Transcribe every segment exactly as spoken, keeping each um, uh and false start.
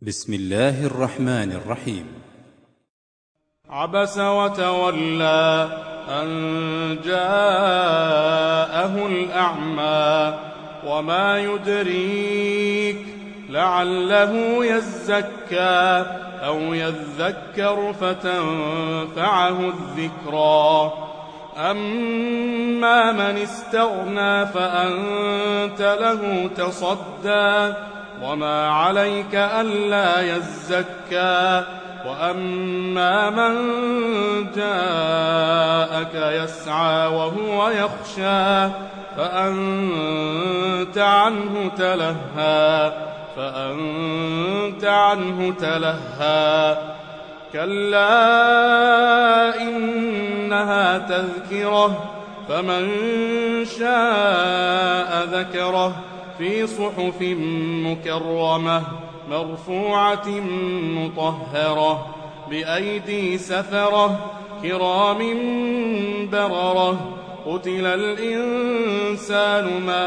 بسم الله الرحمن الرحيم. عبس وتولى أن جاءه الأعمى وما يدريك لعله يزكى أو يذكر فتنفعه الذكرى. أما من استغنى فأنت له تصدى وما عليك ألا يزكى. وأما من جاءك يسعى وهو يخشى فأنت عنه تلهى فأنت عنه تلهى كلا إنها تذكرة فمن شاء ذكره في صحف مكرمة مرفوعة مطهرة بأيدي سفرة كرام بررة. قتل الإنسان ما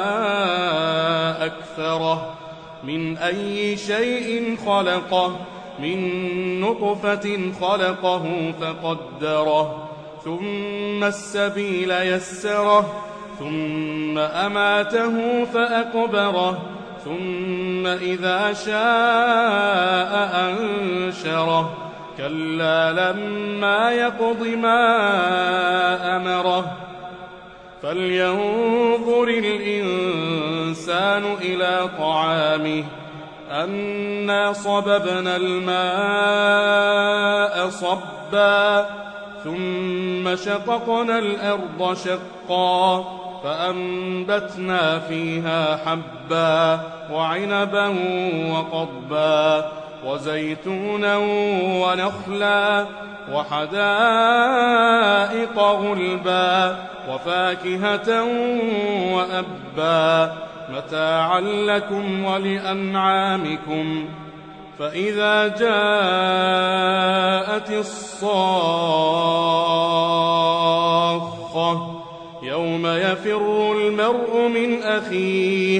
أكفره من أي شيء خلقه من نطفة خلقه فقدره ثم السبيل يسره ثم أماته فأقبره ثم إذا شاء أنشره كلا لما يقض ما أمره. فلينظر الإنسان إلى طعامه أنا صببنا الماء صبا ثم شققنا الأرض شقا فأنبتنا فيها حبا وعنبا وقضبا وزيتونا ونخلا وحدائق غلبا وفاكهة وأبا متاعا لكم ولأنعامكم. فإذا جاءت الصاخة يوم يفر المرء من أخيه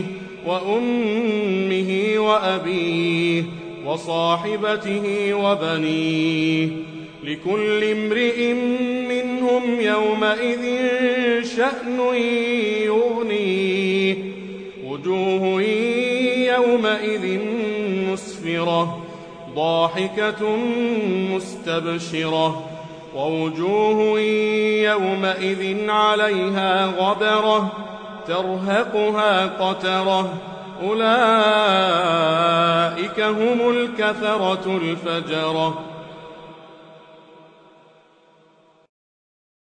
وأمه وأبيه وصاحبته وبنيه لكل امرئ منهم يومئذ شأن يغنيه. وجوه يومئذ مسفرة ضاحكة مستبشرة ووجوه يومئذ عليها غبرة ترهقها قترة أولئك هم الكفرة الفجرة.